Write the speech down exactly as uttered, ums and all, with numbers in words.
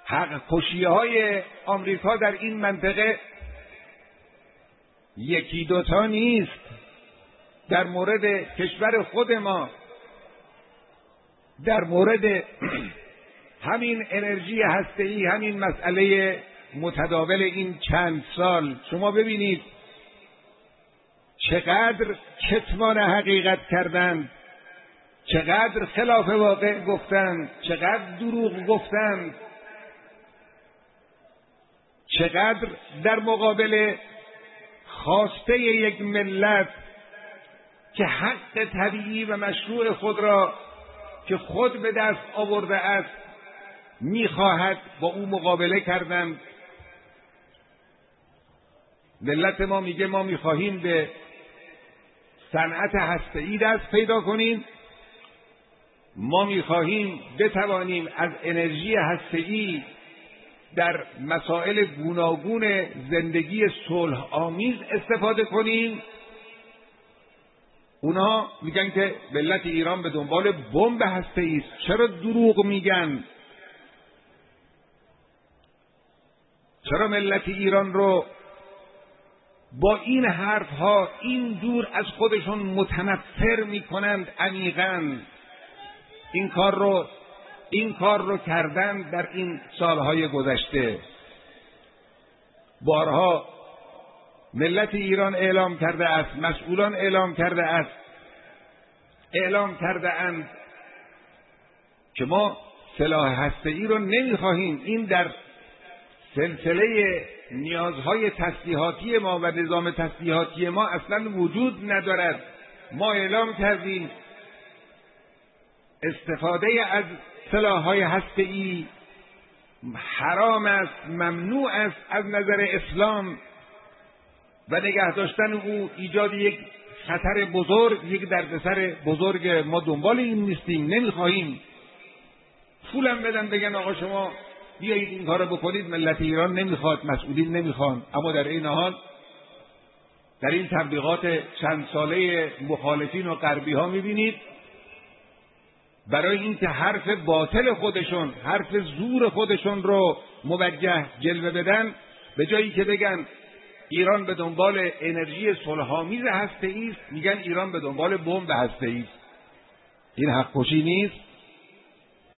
حق کشی‌های آمریکا در این منطقه یکی دوتا نیست. در مورد کشور خود ما، در مورد همین انرژی هسته‌ای، همین مسئله متداول این چند سال، شما ببینید چقدر کتمان حقیقت کردند، چقدر خلاف واقع گفتند، چقدر دروغ گفتند، چقدر در مقابل خواسته یک ملت که حق طبیعی و مشروع خود را که خود به دست آورده است میخواهد با او مقابله کردند. ملت ما میگه ما میخواهیم به صنعت هسته‌ای دست پیدا کنیم، ما میخواهیم بتوانیم از انرژی هسته‌ای در مسائل گوناگون زندگی صلح آمیز استفاده کنیم. اونها میگن که ملت ایران به دنبال بمب هسته‌ای است. چرا دروغ میگن؟ چرا ملت ایران رو با این حرفها این دور از خودشون متنفر میکنند عمیقاً؟ این کار رو این کار رو کردن در این سالهای گذشته. بارها ملت ایران اعلام کرده است، مسئولان اعلام کرده است، اعلام کرده اند که ما سلاح هسته‌ای رو نمیخواهیم. این در سلسله نیازهای تسلیحاتی ما و نظام تسلیحاتی ما اصلا وجود ندارد. ما اعلام کردیم استفاده از سلاح‌های هسته‌ای حرام است، ممنوع است از نظر اسلام و نگه داشتن او ایجاد یک خطر بزرگ، یک دردسر بزرگ. ما دنبال این نیستیم، نمیخواهیم. پولم بدن بگن آقا شما بیایید این کارو بکنید. ملت ایران نمیخواد، مسئولین نمیخوان. اما در این حال در این تبلیغات چند ساله مخالفین و غربی ها میبینید برای اینکه حرف باطل خودشون، حرف زور خودشون رو موجه جلوه بدن، به جایی که بگن ایران به دنبال انرژی صلح‌آمیز هسته‌ای است، میگن ایران به دنبال بمب هسته‌ای است. این حق کشی نیست؟